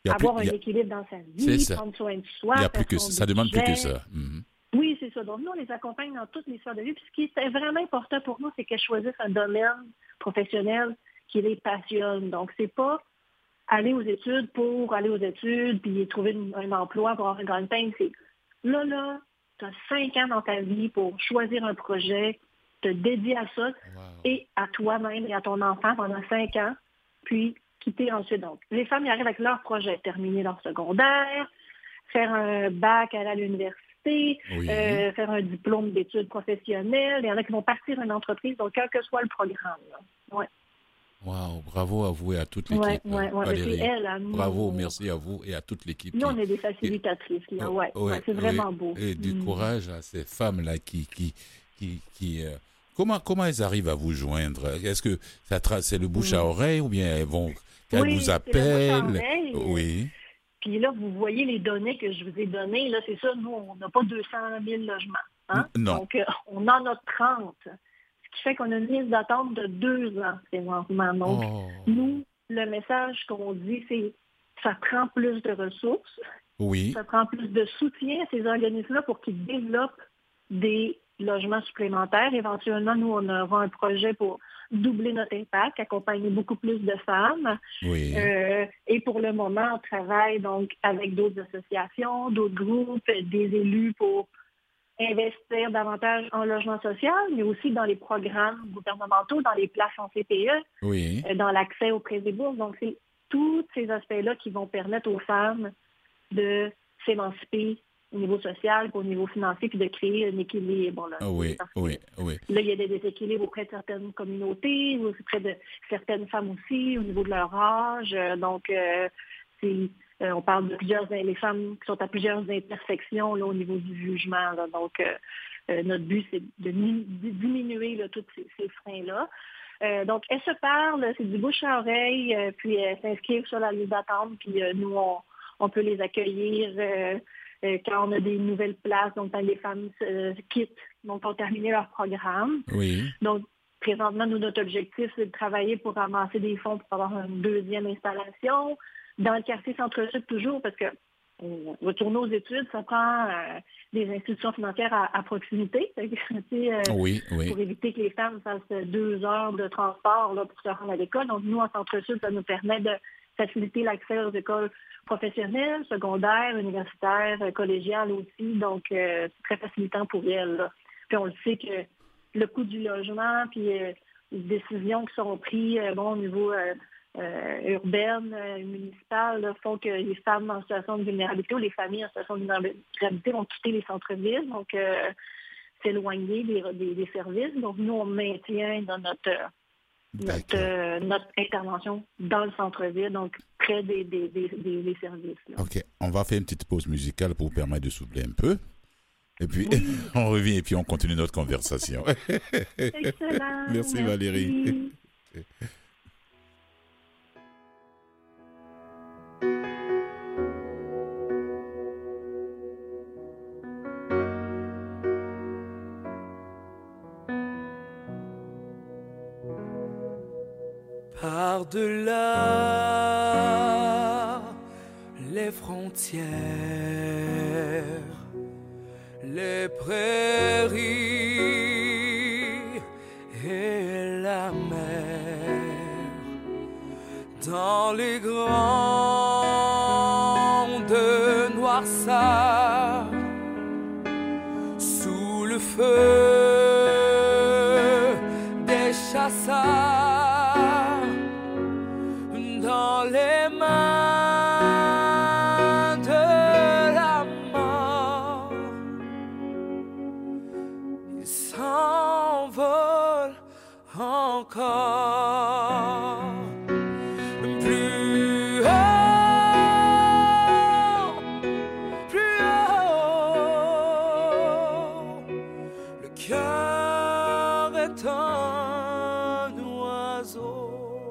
Il y a avoir plus, il y a, un équilibre dans sa c'est vie, ça. prendre soin de soi. Il y a faire plus que son ça. Ça demande plus que budget. ça. Mhm. Oui, c'est ça. Donc, nous, on les accompagne dans toutes les sphères de vie. Puis, ce qui est vraiment important pour nous, c'est qu'elles choisissent un domaine professionnel qui les passionne. Donc, c'est pas aller aux études pour aller aux études puis trouver une- un emploi pour avoir un gagne-pain. C'est là, là, tu as cinq ans dans ta vie pour choisir un projet, te dédier à ça Wow. et à toi-même et à ton enfant pendant cinq ans, puis quitter ensuite. Donc, les femmes y arrivent avec leur projet, terminer leur secondaire, faire un bac à l'université, Oui. euh, faire un diplôme d'études professionnelles. Il y en a qui vont partir d'une entreprise, donc quel que soit le programme. là. Ouais. Wow, bravo à vous et à toute Ouais, l'équipe. ouais, ouais. Valérie. C'est elle, hein, nous, Bravo, on- merci à vous et à toute l'équipe. Nous, qui- on est des facilitatrices. Là. Ouais, Oh, ouais, c'est vraiment oui. beau. Et du Mm. courage à ces femmes-là qui... qui, qui, qui euh, comment, comment elles arrivent à vous joindre? Est-ce que ça tra- c'est le bouche à oreille ou bien elles vont... Qu'elles Oui, vous c'est le appellent? bouche à oreille. Oui. Puis là, vous voyez les données que je vous ai données. Là, c'est ça, nous, on n'a pas deux cent mille logements. Hein? N- non. Donc, euh, on en a trente. Ce qui fait qu'on a une liste d'attente de deux ans présentement. Donc, Oh. nous, le message qu'on dit, c'est ça prend plus de ressources, Oui. ça prend plus de soutien à ces organismes-là pour qu'ils développent des logements supplémentaires. Éventuellement, nous, on aura un projet pour doubler notre impact, accompagner beaucoup plus de femmes. Oui. Euh, et pour le moment, on travaille donc avec d'autres associations, d'autres groupes, des élus pour investir davantage en logement social, mais aussi dans les programmes gouvernementaux, dans les places en C P E, Oui. euh, dans l'accès aux prêts et bourses. Donc, c'est tous ces aspects-là qui vont permettre aux femmes de s'émanciper au niveau social, au niveau financier, puis de créer un équilibre. Là, Ah oui, Parce que oui, oui. là, il y a des déséquilibres auprès de certaines communautés, auprès de certaines femmes aussi, au niveau de leur âge. Euh, Donc, euh, c'est, euh, on parle de plusieurs, les femmes qui sont à plusieurs intersections là, au niveau du jugement. Là. Donc, euh, euh, notre but, c'est de, mi- de diminuer là, tous ces, ces freins-là. Euh, donc, elles se parlent, c'est du bouche à oreille, euh, puis elles s'inscrivent sur la liste d'attente, puis euh, nous, on, on peut les accueillir euh, euh, quand on a des nouvelles places, donc quand les femmes euh, quittent, donc ont terminé leur programme. Oui. Donc, présentement, nous, notre objectif, c'est de travailler pour ramasser des fonds pour avoir une deuxième installation dans le quartier Centre-Sud toujours, parce que on retourner aux études, ça prend euh, des institutions financières à, à proximité. Fait que, tu sais, euh, Oui, oui. pour éviter que les femmes fassent deux heures de transport là, pour se rendre à l'école. Donc, nous, en Centre-Sud, ça nous permet de faciliter l'accès aux écoles professionnelles, secondaires, universitaires, euh, collégiales aussi. Donc, euh, c'est très facilitant pour elles. Là. Puis, on le sait que le coût du logement, puis euh, les décisions qui sont prises euh, bon, au niveau euh, euh, urbaine, euh, municipal, là, font que les femmes en situation de vulnérabilité ou les familles en situation de vulnérabilité vont quitter les centres-villes. Donc, euh, s'éloigner des, des, des services. Donc, nous, on maintient dans notre, notre, euh, notre intervention dans le centre-ville, donc près des, des, des, des, des services. Là. OK. On va faire une petite pause musicale pour vous permettre de souffler un peu. Et puis, Oui. on revient et puis on continue notre conversation. Excellent. Merci, Valérie. Par-delà les frontières, les prairies et la mer, dans les grandes noirceurs, sous le feu des chasseurs, dans les mains de la mort, il s'envole encore plus haut, plus haut. Le cœur est un oiseau.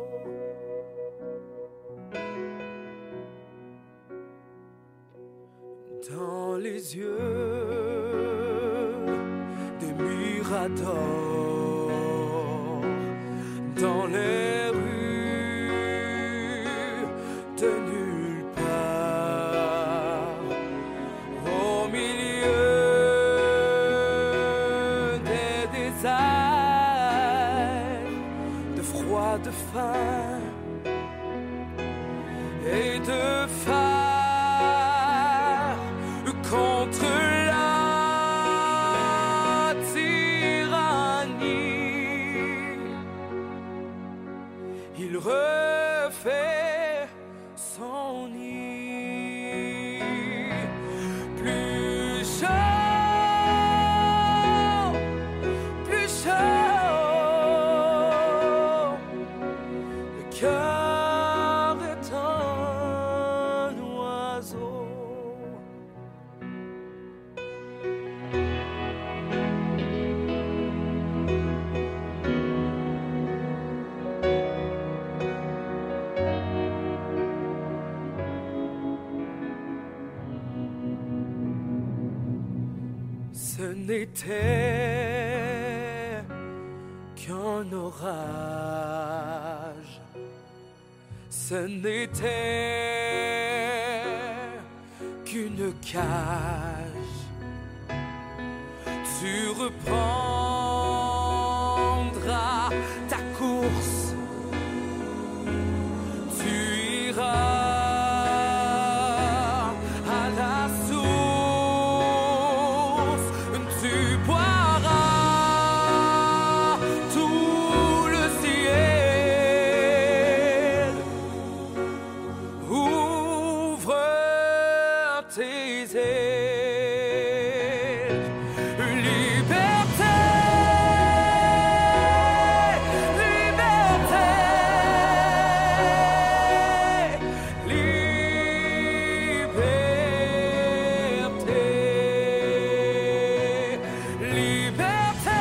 Dans les yeux des miradors, dans les rues de nulle part. de faim et de phare contre la tyrannie. Il refait son nid plus chaud, plus chaud. Le cœur est un oiseau. Ce n'était qu'un orage, ce n'était qu'une cage. Tu reprendras ta course, tu iras à la source, tu boiras tout le ciel. Ouvre tes ailes. Liberté, liberté, liberté,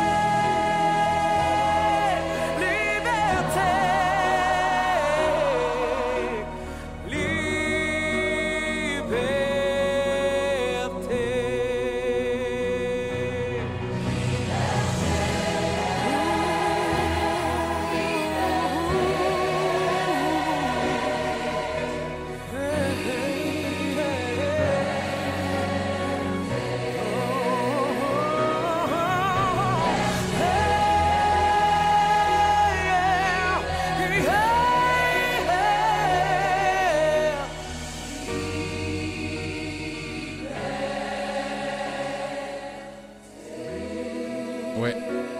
liberté, Ouais.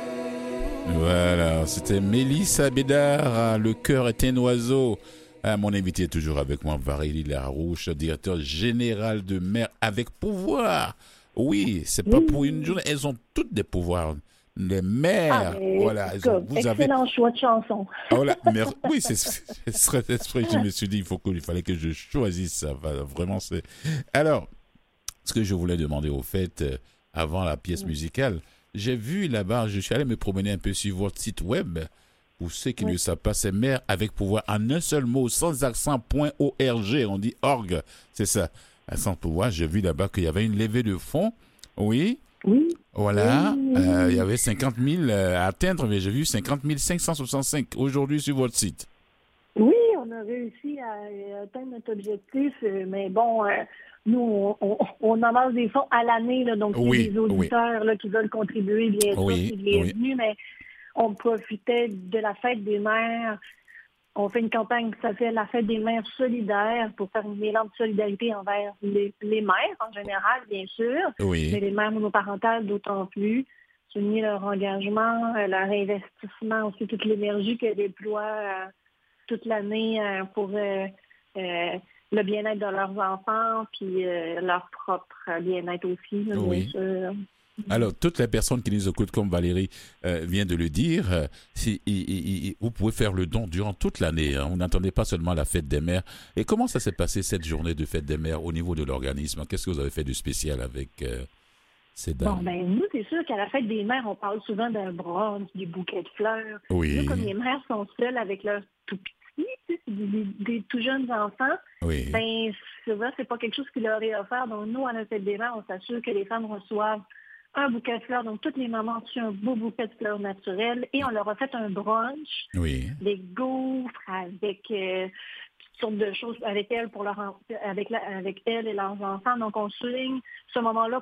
Voilà, c'était Mélissa Bédard, Le cœur est un oiseau. Ah, mon invité est toujours avec moi, Valérie Larouche, directeur général de Mères avec pouvoir. Oui, c'est pas pour une journée, elles ont toutes des pouvoirs. Les mères, Ah, voilà, elles ont, vous avez. excellent choix de chanson. Ah, voilà, mais, oui, c'est c'est très exprès. Je me suis dit, il faut qu'il fallait que je choisisse ça. Vraiment, c'est. Alors, ce que je voulais demander au fait, euh, avant la pièce musicale, j'ai vu là-bas, je suis allé me promener un peu sur votre site web. Pour ceux qui oui. ne savent pas, c'est mère avec pouvoir en un seul mot, sans accent, point org. On dit org, c'est ça. Sans pouvoir, j'ai vu là-bas qu'il y avait une levée de fonds. Oui. Oui. Voilà. Oui. Euh, il y avait cinquante mille à atteindre, mais j'ai vu cinquante mille cinq cent soixante-cinq aujourd'hui sur votre site. Oui, on a réussi à atteindre notre objectif, mais bon, euh, nous, on, on, on amasse des fonds à l'année, là, donc oui, il y a des auditeurs oui. là, qui veulent contribuer, bien sûr, oui, c'est bienvenu, oui. mais on profitait de la fête des mères. On fait une campagne qui s'appelle la fête des mères solidaires pour faire une élan de solidarité envers les, les mères en général, bien sûr, oui. mais les mères monoparentales d'autant plus. Souligner leur engagement, leur investissement, aussi toute l'énergie qu'elles déploient euh, toute l'année euh, pour euh, euh, le bien-être de leurs enfants, puis euh, leur propre bien-être aussi, là, oui. bien sûr. Alors, toutes les personnes qui nous écoutent, comme Valérie euh, vient de le dire, euh, si, y, y, y, vous pouvez faire le don durant toute l'année. Hein. On n'attendait pas seulement la fête des mères. Et comment ça s'est passé, cette journée de fête des mères, au niveau de l'organisme? Qu'est-ce que vous avez fait de spécial avec euh, ces dames? Bon, ben nous, c'est sûr qu'à la fête des mères, on parle souvent d'un brunch, du bouquet de fleurs. Oui. Nous, comme les mères sont seules avec leurs tout petits, tu sais, des, des, des tout jeunes enfants, oui. ben souvent, c'est pas quelque chose qui leur est offert. Donc, nous, à la fête des mères, on s'assure que les femmes reçoivent un bouquet de fleurs. Donc, toutes les mamans ont reçu un beau bouquet de fleurs naturelles et on leur a fait un brunch, oui. des gaufres avec euh, toutes sortes de choses avec elles pour leur avec, la, avec elles et leurs enfants. Donc, on souligne ce moment-là pour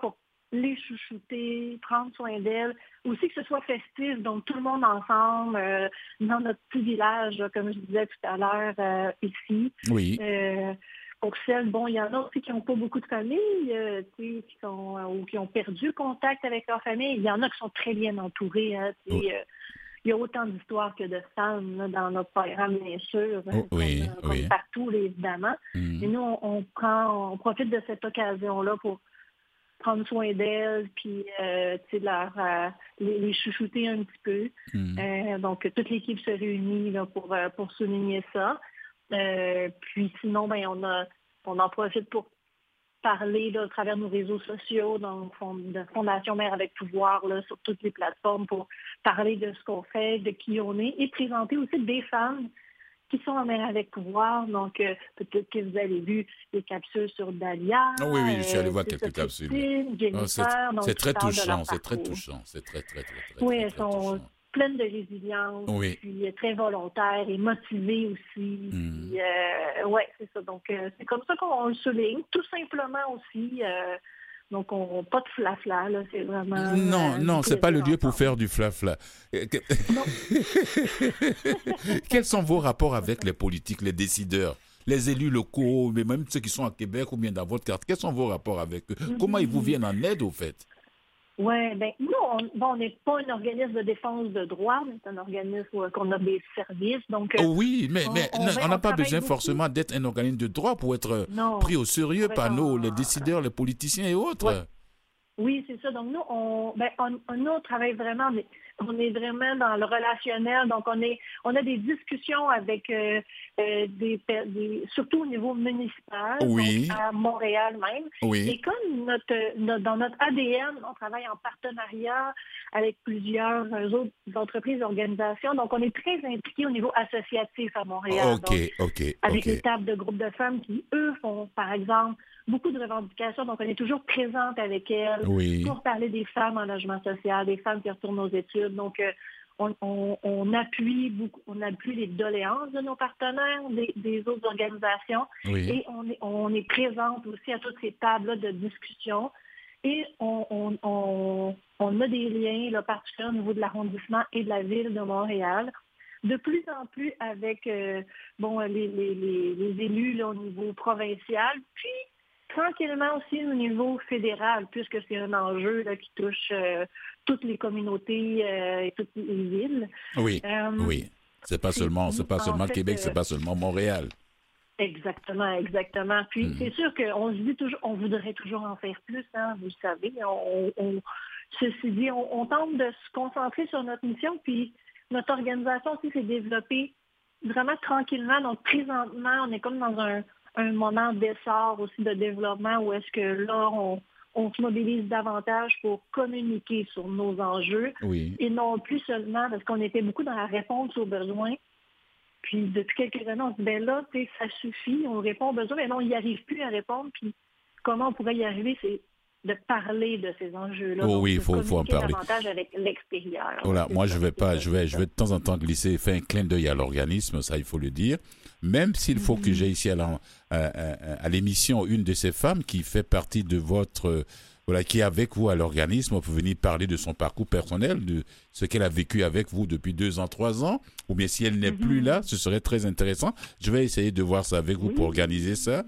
les chouchouter, prendre soin d'elles, aussi que ce soit festif, donc tout le monde ensemble, euh, dans notre petit village, là, comme je disais tout à l'heure, euh, ici. Oui. Euh, pour celles, bon, il y en a aussi qui n'ont pas beaucoup de famille, euh, tu sais, qui sont, euh, ou qui ont perdu contact avec leur famille. Il y en a qui sont très bien entourés, hein, tu sais, Oui. euh, il y a autant d'histoires que de femmes là, dans notre programme, bien sûr, hein, Oh, oui, comme, comme oui. partout, là, évidemment. Mm. Et nous, on, on prend, on profite de cette occasion-là pour prendre soin d'elles, puis euh, tu sais, leur, euh, les, les chouchouter un petit peu. Mm. Euh, donc, toute l'équipe se réunit là, pour, euh, pour souligner ça. Euh, puis sinon, ben, on a, on en profite pour parler là, à travers nos réseaux sociaux, donc de Fondation Mère avec Pouvoir, là, sur toutes les plateformes, pour parler de ce qu'on fait, de qui on est, et présenter aussi des femmes qui sont en Mère avec Pouvoir. Donc, euh, peut-être que vous avez vu des capsules sur Dahlia. Oh oui, oui, je suis allé euh, voir c'est quelques Sophie capsules. Christine, Jennifer, Oh, c'est, donc, c'est qui très parlent de leur touchant, c'est très parcours. touchant, c'est très, très, très, très, Oui, très, elles très sont touchant. pleines de résilience, Oui. puis très volontaires et motivées aussi. Mm. Puis, euh, ouais, c'est ça. Donc, euh, c'est comme ça qu'on le souligne, tout simplement aussi. Euh, donc, on pas de flafla, là, c'est vraiment... Non, euh, non, du c'est pas le plaisir lieu pour ensemble. faire du flafla. Euh, que- Quels sont vos rapports avec les politiques, les décideurs, les élus locaux, mais même ceux qui sont à Québec ou bien dans votre carte? Quels sont vos rapports avec eux? Comment ils vous viennent en aide, au fait? Oui, bien, nous, on bon, on n'est pas un organisme de défense de droits, mais c'est un organisme où, qu'on a des services. Donc, euh, Oh oui, mais, on- mais on non, va- on on n'a pas travaille besoin beaucoup. forcément d'être un organisme de droit pour être Non. pris au sérieux par Vraiment. nos, les décideurs, les politiciens et autres. Ouais. Oui, c'est ça. Donc, nous, on, ben, on, on- nous, on travaille vraiment, mais on est vraiment dans le relationnel. Donc, on est, on a des discussions avec euh, euh, des, pe- des, surtout au niveau municipal, Oui. donc à Montréal même. Oui. Et comme notre, notre- dans notre A D N, on travaille en partenariat avec plusieurs euh, autres entreprises, organisations. Donc, on est très impliqués au niveau associatif à Montréal. Ok, Donc, ok, avec ok. les tables de groupes de femmes qui, eux, font, par exemple, beaucoup de revendications. Donc, on est toujours présente avec elles Oui. pour parler des femmes en logement social, des femmes qui retournent aux études. Donc, euh, on, on- on appuie beaucoup, on appuie les doléances de nos partenaires, des, des autres organisations, Oui. et on est, on est présente aussi à toutes ces tables-là de discussion. Et on, on, on, on a des liens, là, particulièrement au niveau de l'arrondissement et de la ville de Montréal. De plus en plus avec euh, bon, les, les, les, les élus là, au niveau provincial, puis tranquillement aussi au niveau fédéral, puisque c'est un enjeu là, qui touche euh, toutes les communautés euh, et toutes les villes. Oui, Euh, oui. C'est pas puis, seulement, c'est pas en seulement fait, Québec, euh, c'est pas seulement Montréal. Exactement, exactement. Puis Mhm. c'est sûr qu'on se dit toujours, on voudrait toujours en faire plus, hein, vous le savez. On, on- ceci dit, on, on tente de se concentrer sur notre mission, puis notre organisation aussi s'est développée vraiment tranquillement. Donc présentement, on est comme dans un, un moment d'essor aussi de développement où est-ce que là, on, on se mobilise davantage pour communiquer sur nos enjeux Oui. et non plus seulement parce qu'on était beaucoup dans la réponse aux besoins. Puis depuis quelques années, on se dit, ben là, tu sais, ça suffit, on répond aux besoins, mais non, on n'y arrive plus à répondre. Puis comment on pourrait y arriver, c'est de parler de ces enjeux-là. Oh donc oui, de il faut- faut en communiquer parler. davantage avec l'extérieur. Voilà, C'est moi ça, je vais c'est pas, ça, je vais, c'est je ça. vais de temps en temps glisser, faire un clin d'œil à l'organisme, ça il faut le dire. Même s'il faut que j'ai ici à, la- à, à- à l'émission une de ces femmes qui fait partie de votre, euh, voilà, qui est avec vous à l'organisme pour venir parler de son parcours personnel, de ce qu'elle a vécu avec vous depuis deux ans, trois ans, ou bien si elle n'est plus là, ce serait très intéressant. Je vais essayer de voir ça avec vous pour Oui. organiser ça.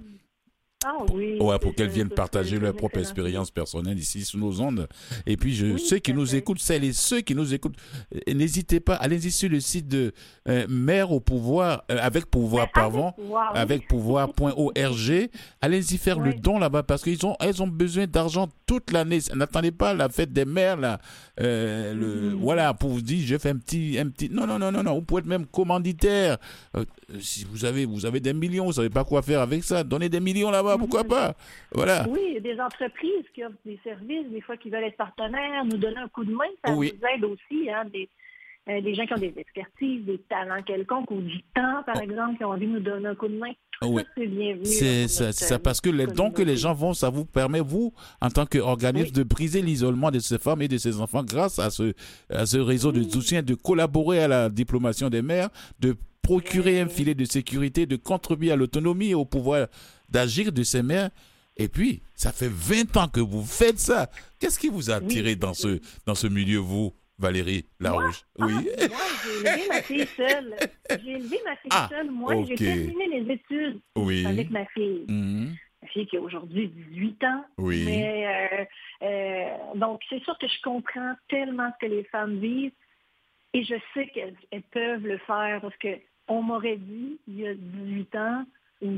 Ah oui. Ouais, pour c'est- qu'elles viennent c'est- partager c'est leur une propre excellente expérience personnelle ici sous nos ondes. Et puis, je, Oui, ceux qui tout à nous fait. écoutent, celles et ceux qui nous écoutent, euh, n'hésitez pas, allez-y sur le site de euh, Mère au pouvoir, euh, avec pouvoir, Mais pardon, avec pouvoir, oui. avec pouvoir point org. Allez-y faire le Oui. don là-bas parce qu'ils ont, elles ont besoin d'argent toute l'année. N'attendez pas la fête des mères, là. Euh, le, Mhm. Voilà, pour vous dire, je fais un petit, un petit. Non, non, non, non, non. Vous pouvez être même commanditaire. Euh, si vous avez, vous avez des millions, vous savez pas quoi faire avec ça. Donnez des millions là-bas, pourquoi pas. Voilà. Oui, il y a des entreprises qui offrent des services, des fois qui veulent être partenaires, nous donner un coup de main, ça Oui. nous aide aussi. Hein, des, euh, des gens qui ont des expertises, des talents quelconques ou du temps, par exemple, qui ont envie de nous donner un coup de main. Tout Oui. ça, c'est bienvenu. C'est là, pour ça, notre, c'est ça, euh, parce que les dons que les communauté. gens font, ça vous permet, vous, en tant qu'organisme, Oui. de briser l'isolement de ces femmes et de ces enfants grâce à ce, à ce réseau de soutien, de collaborer à la diplomation des mères, de procurer un filet de sécurité, de contribuer à l'autonomie et au pouvoir d'agir de ces mères. Et puis, ça fait vingt ans que vous faites ça. Qu'est-ce qui vous a attiré oui, dans, ce, dans ce milieu, vous, Valérie Larouche? Moi, oui. Ah, moi, j'ai élevé ma fille seule. J'ai élevé ma fille ah, seule. Moi, okay. j'ai terminé les études oui. avec ma fille. Mm-hmm. Ma fille qui a aujourd'hui dix-huit ans. Oui. Mais, euh, euh, donc, c'est sûr que je comprends tellement ce que les femmes vivent et je sais qu'elles elles peuvent le faire parce qu'on m'aurait dit, il y a dix-huit ans, ou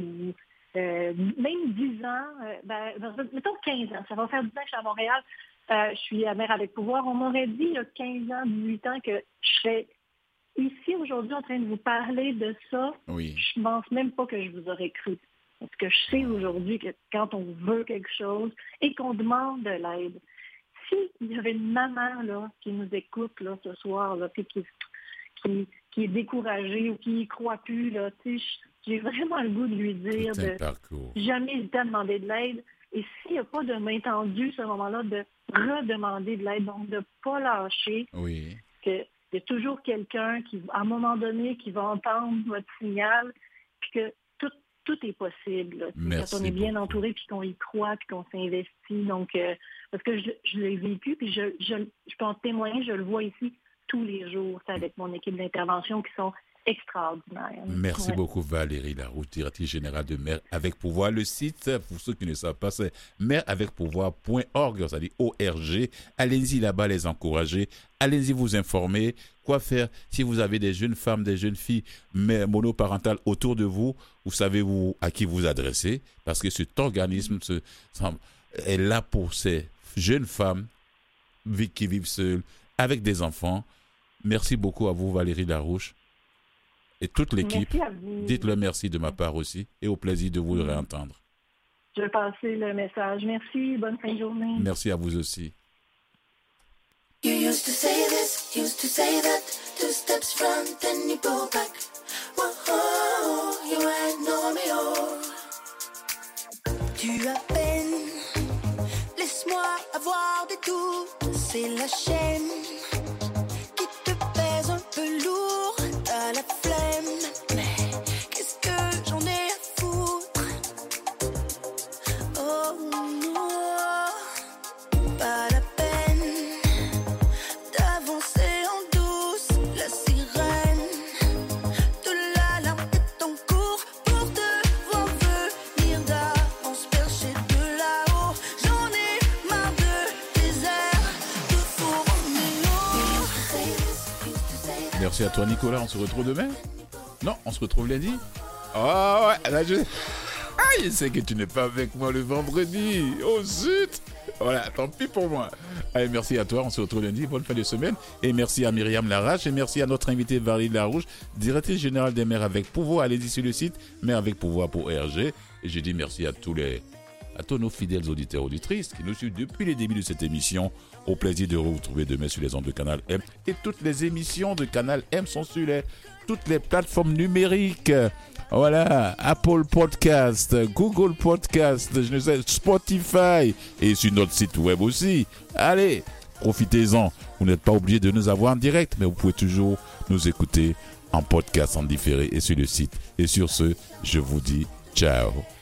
euh, même dix ans, euh, ben, mettons quinze ans, ça va faire dix ans que je suis à Montréal, euh, je suis à Mère avec pouvoir, on m'aurait dit il y a quinze ans, dix-huit ans que je serais ici aujourd'hui en train de vous parler de ça. Oui. Je ne pense même pas que je vous aurais cru. Parce que je sais aujourd'hui que quand on veut quelque chose et qu'on demande de l'aide, s'il y avait une maman là, qui nous écoute là, ce soir, là, qui, qui, qui est découragée ou qui n'y croit plus, là, j'ai vraiment le goût de lui dire de jamais hésiter à demander de l'aide. Et s'il n'y a pas de main tendue à ce moment-là, de redemander de l'aide, donc de ne pas lâcher. Oui. Que il y a toujours quelqu'un qui, à un moment donné, qui va entendre votre signal, puis que tout, tout est possible. Là, quand on est bien beaucoup. entouré, puis qu'on y croit, puis qu'on s'investit. Donc, euh, parce que je, je l'ai vécu, puis je, je, je peux en témoigner, je le vois ici tous les jours, avec mon équipe d'intervention qui sont extraordinaires. Merci ouais. beaucoup Valérie Larouche, directrice générale de Mère avec Pouvoir. Le site, pour ceux qui ne savent pas, c'est mère avec pouvoir point org, c'est-à-dire O R G. Allez-y là-bas, les encourager. Allez-y vous informer. Quoi faire si vous avez des jeunes femmes, des jeunes filles monoparentales autour de vous, vous savez vous, à qui vous adresser, parce que cet organisme ce, est là pour ces jeunes femmes qui vivent seules, avec des enfants. Merci beaucoup à vous Valérie Larouche. Et toute l'équipe, dites-le merci de ma part aussi et au plaisir de vous réentendre. Je vais passer le message. Merci, bonne fin de journée. Merci à vous aussi. You used to say this, used to say that, two steps front, then you go back. Whoa, you ain't know me all. Tu as peine, laisse-moi avoir des doutes, c'est la chaîne qui te pèse un peu lourd, t'as la flemme, mais qu'est-ce que j'en ai à foutre? Oh non, pas la peine d'avancer en douce, la sirène de la larme est en cours pour te voir venir d'avance perché de là-haut. J'en ai marre de désert, de four en mélo. Merci à toi Nicolas, on se retrouve demain? Non, on se retrouve lundi? Oh ouais, là je... Ah, je sais que tu n'es pas avec moi le vendredi. Oh zut! Voilà, tant pis pour moi. Allez, merci à toi, on se retrouve lundi, bonne fin de semaine. Et merci à Myriam Larache et merci à notre invité Valérie Larouche, directrice générale des Mères avec Pouvoir. Allez-y sur le site Mères avec Pouvoir pour R G. Et je dis merci à tous les, à tous nos fidèles auditeurs auditrices qui nous suivent depuis le début de cette émission. Au plaisir de vous retrouver demain sur les ondes de Canal M. Et toutes les émissions de Canal M sont sur les, toutes les plateformes numériques. Voilà, Apple Podcast, Google Podcast, je ne sais, Spotify et sur notre site web aussi. Allez, profitez-en. Vous n'êtes pas obligé de nous avoir en direct, mais vous pouvez toujours nous écouter en podcast, en différé et sur le site. Et sur ce, je vous dis ciao.